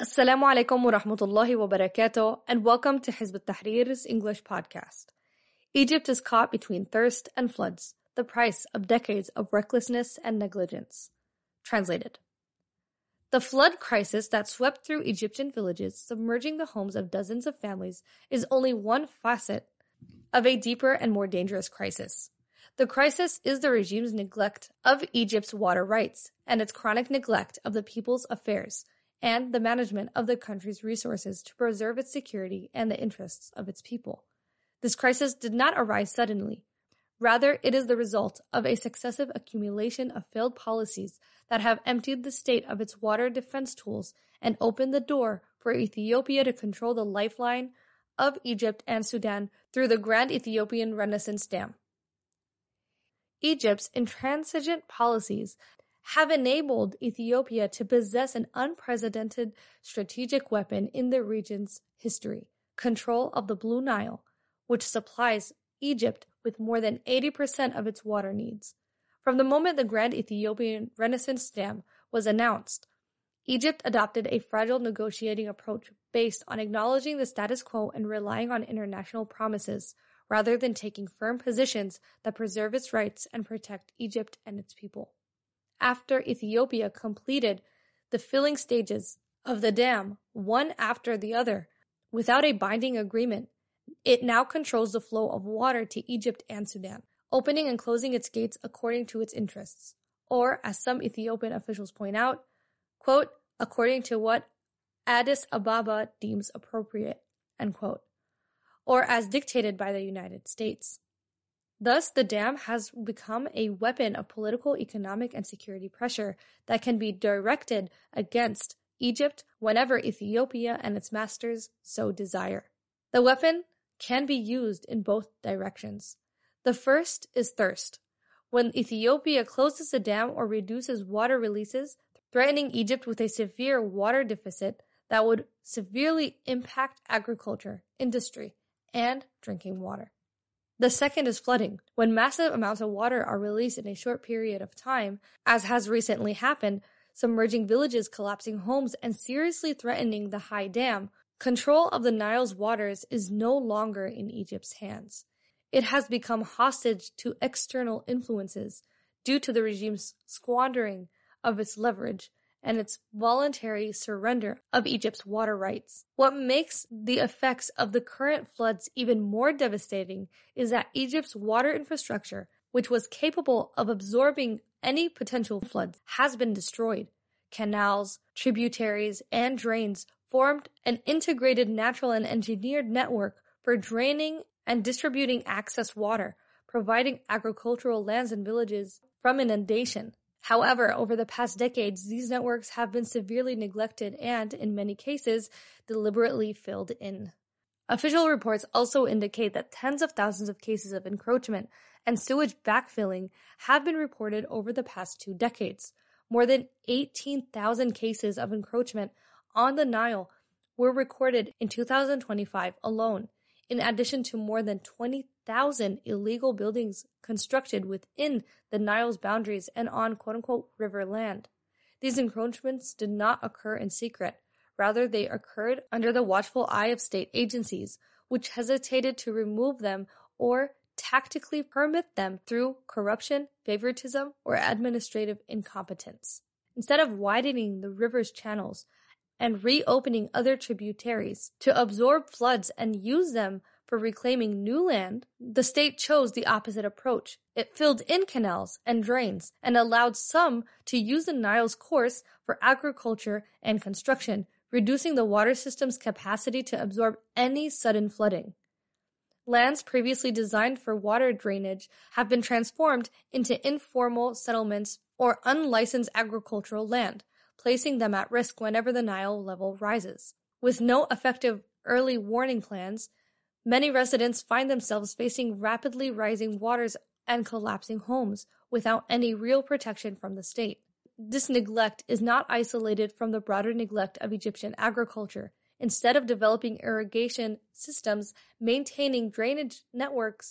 Assalamu alaikum wa rahmatullahi wa barakatuh, and welcome to Hizb ut-Tahrir's English podcast. Egypt is caught between thirst and floods, the price of decades of recklessness and negligence. Translated. The flood crisis that swept through Egyptian villages, submerging the homes of dozens of families, is only one facet of a deeper and more dangerous crisis. The crisis is the regime's neglect of Egypt's water rights and its chronic neglect of the people's affairs and the management of the country's resources to preserve its security and the interests of its people. This crisis did not arise suddenly. Rather, it is the result of a successive accumulation of failed policies that have emptied the state of its water defense tools and opened the door for Ethiopia to control the lifeline of Egypt and Sudan through the Grand Ethiopian Renaissance Dam. Egypt's intransigent policies have enabled Ethiopia to possess an unprecedented strategic weapon in the region's history, control of the Blue Nile, which supplies Egypt with more than 80% of its water needs. From the moment the Grand Ethiopian Renaissance Dam was announced, Egypt adopted a fragile negotiating approach based on acknowledging the status quo and relying on international promises, rather than taking firm positions that preserve its rights and protect Egypt and its people. After Ethiopia completed the filling stages of the dam, one after the other, without a binding agreement, it now controls the flow of water to Egypt and Sudan, opening and closing its gates according to its interests, or, as some Ethiopian officials point out, quote, according to what Addis Ababa deems appropriate, end quote, or as dictated by the United States. Thus, the dam has become a weapon of political, economic, and security pressure that can be directed against Egypt whenever Ethiopia and its masters so desire. The weapon can be used in both directions. The first is thirst. When Ethiopia closes the dam or reduces water releases, threatening Egypt with a severe water deficit that would severely impact agriculture, industry, and drinking water. The second is flooding. When massive amounts of water are released in a short period of time, as has recently happened, submerging villages, collapsing homes, and seriously threatening the high dam, control of the Nile's waters is no longer in Egypt's hands. It has become hostage to external influences due to the regime's squandering of its leverage and its voluntary surrender of Egypt's water rights. What makes the effects of the current floods even more devastating is that Egypt's water infrastructure, which was capable of absorbing any potential floods, has been destroyed. Canals, tributaries, and drains formed an integrated natural and engineered network for draining and distributing excess water, providing agricultural lands and villages from inundation. However, over the past decades, these networks have been severely neglected and, in many cases, deliberately filled in. Official reports also indicate that tens of thousands of cases of encroachment and sewage backfilling have been reported over the past 2 decades. More than 18,000 cases of encroachment on the Nile were recorded in 2025 alone, in addition to more than 20,000 illegal buildings constructed within the Nile's boundaries and on quote-unquote river land. These encroachments did not occur in secret. Rather, they occurred under the watchful eye of state agencies, which hesitated to remove them or tactically permit them through corruption, favoritism, or administrative incompetence. Instead of widening the river's channels and reopening other tributaries to absorb floods and use them for reclaiming new land, the state chose the opposite approach. It filled in canals and drains and allowed some to use the Nile's course for agriculture and construction, reducing the water system's capacity to absorb any sudden flooding. Lands previously designed for water drainage have been transformed into informal settlements or unlicensed agricultural land, placing them at risk whenever the Nile level rises. With no effective early warning plans, many residents find themselves facing rapidly rising waters and collapsing homes without any real protection from the state. This neglect is not isolated from the broader neglect of Egyptian agriculture. Instead of developing irrigation systems, maintaining drainage networks,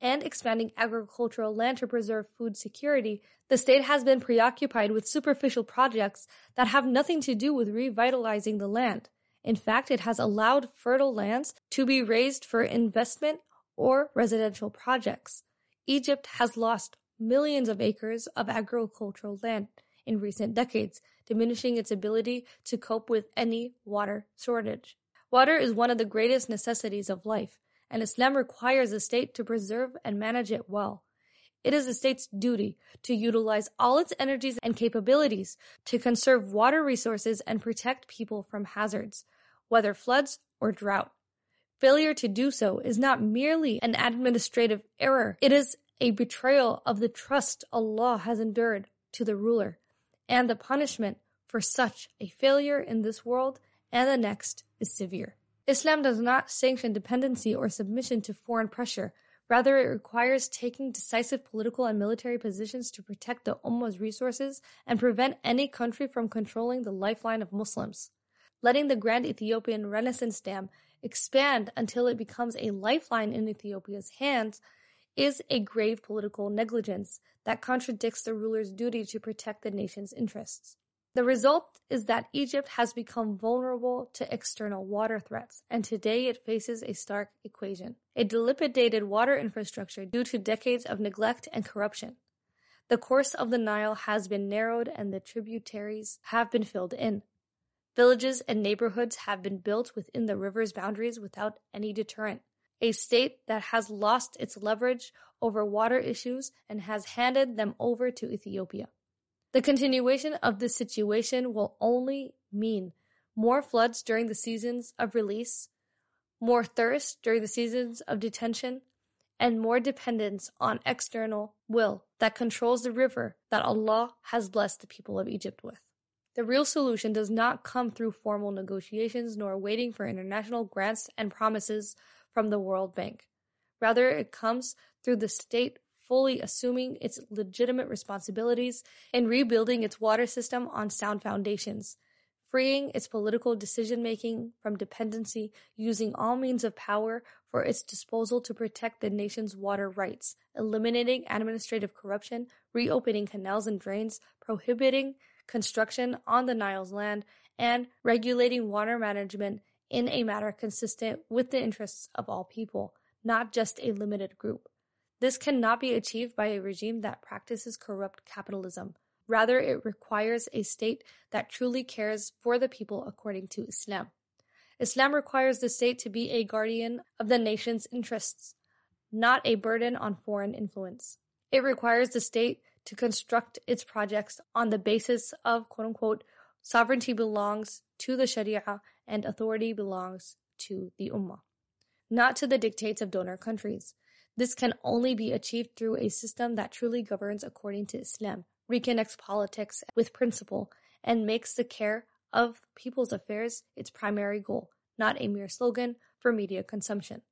and expanding agricultural land to preserve food security, the state has been preoccupied with superficial projects that have nothing to do with revitalizing the land. In fact, it has allowed fertile lands to be raised for investment or residential projects. Egypt has lost millions of acres of agricultural land in recent decades, diminishing its ability to cope with any water shortage. Water is one of the greatest necessities of life, and Islam requires the state to preserve and manage it well. It is the state's duty to utilize all its energies and capabilities to conserve water resources and protect people from hazards, whether floods or drought. Failure to do so is not merely an administrative error, it is a betrayal of the trust Allah has endured to the ruler, and the punishment for such a failure in this world and the next is severe. Islam does not sanction dependency or submission to foreign pressure. Rather, it requires taking decisive political and military positions to protect the Ummah's resources and prevent any country from controlling the lifeline of Muslims. Letting the Grand Ethiopian Renaissance Dam expand until it becomes a lifeline in Ethiopia's hands is a grave political negligence that contradicts the ruler's duty to protect the nation's interests. The result is that Egypt has become vulnerable to external water threats, and today it faces a stark equation: a dilapidated water infrastructure due to decades of neglect and corruption. The course of the Nile has been narrowed and the tributaries have been filled in. Villages and neighborhoods have been built within the river's boundaries without any deterrent. A state that has lost its leverage over water issues and has handed them over to Ethiopia. The continuation of this situation will only mean more floods during the seasons of release, more thirst during the seasons of detention, and more dependence on external will that controls the river that Allah has blessed the people of Egypt with. The real solution does not come through formal negotiations nor waiting for international grants and promises from the World Bank. Rather, it comes through the state fully assuming its legitimate responsibilities in rebuilding its water system on sound foundations, freeing its political decision-making from dependency, using all means of power for its disposal to protect the nation's water rights, eliminating administrative corruption, reopening canals and drains, prohibiting construction on the Nile's land, and regulating water management in a manner consistent with the interests of all people, not just a limited group. This cannot be achieved by a regime that practices corrupt capitalism. Rather, it requires a state that truly cares for the people according to Islam. Islam requires the state to be a guardian of the nation's interests, not a burden on foreign influence. It requires the state to construct its projects on the basis of, quote-unquote, sovereignty belongs to the Sharia and authority belongs to the Ummah, not to the dictates of donor countries. This can only be achieved through a system that truly governs according to Islam, reconnects politics with principle, and makes the care of people's affairs its primary goal, not a mere slogan for media consumption.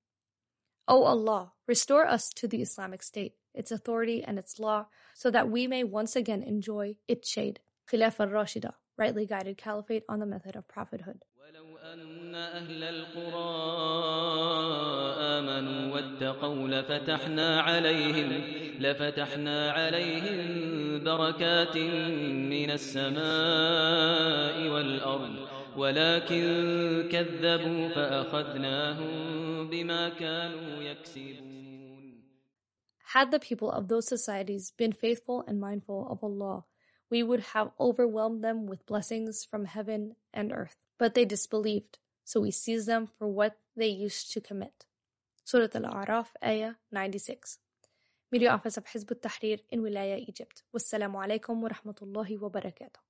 O Allah, restore us to the Islamic State, its authority and its law, so that we may once again enjoy its shade. Khilafah al-Rashida, rightly guided caliphate on the method of prophethood. أن أهل القرى آمنوا واتقوا لفتحنا عليهم بركات من السماء والأرض ولكن كذبوا فأخذناهم بما كانوا يكسبون. Had the people of those societies been faithful and mindful of Allah, we would have overwhelmed them with blessings from heaven and earth. But they disbelieved, so we seized them for what they used to commit. Surah Al-A'raf, Ayah 96. Media Office of Hizb ut-Tahrir in Wilaya, Egypt. Wassalamu alaikum wa rahmatullahi wa barakatuh.